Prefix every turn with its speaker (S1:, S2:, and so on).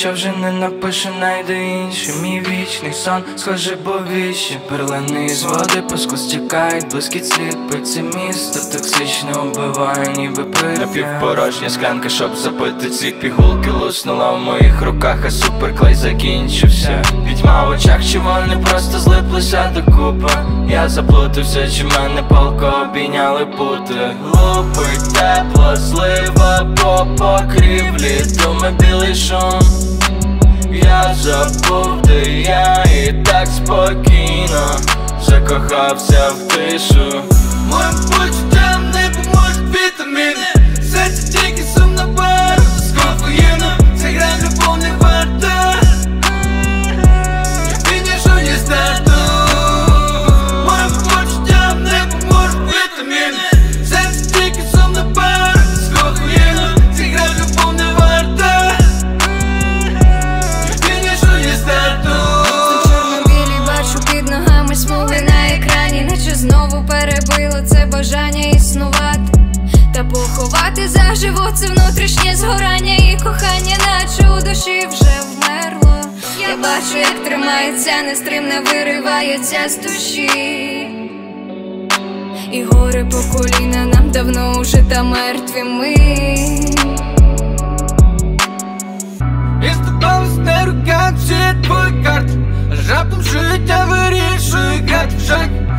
S1: що вже не напише, найде інший. Мій вічний сон, схоже, повіще. Перлини з води по склу стікають, блискіт сліпить це місто, токсично вбиває, ніби пив.
S2: Напівпорожня склянка, щоб запити ці пігулки, луснула в моїх руках, а суперклей закінчився. Відьма в очах, чи вони просто злиплися докупи. Я заплутався, чи мене палко обійняли пути. Лупить тепло, злива по покрівлі, думи білий шум. Я забув, де я, і так спокійно закохався в тишу.
S3: Моїм почуттям не поможуть вітаміни. Серце тільки сум на пару з кофеїном. Ця гра любов не варта фінішу, ні старту. Моїм почуттям не поможуть вітаміни. Серце тільки сум на пару з кофеїном. Ця гра любов не варта фінішу, ні старту.
S4: Чорно-білі бачу під ногами смуги на екрані, наче знову перебило це бажання існувати та поховати заживо це внутрішнє згорання і кохання, наче у душі вже вмерло. Я бачу, як тримається, нестримно виривається з душі, і горе по коліна нам давно уже та мертві ми.
S3: І здавалось не рука, чи твої карти. Раптом життя вирішує грати в жаль.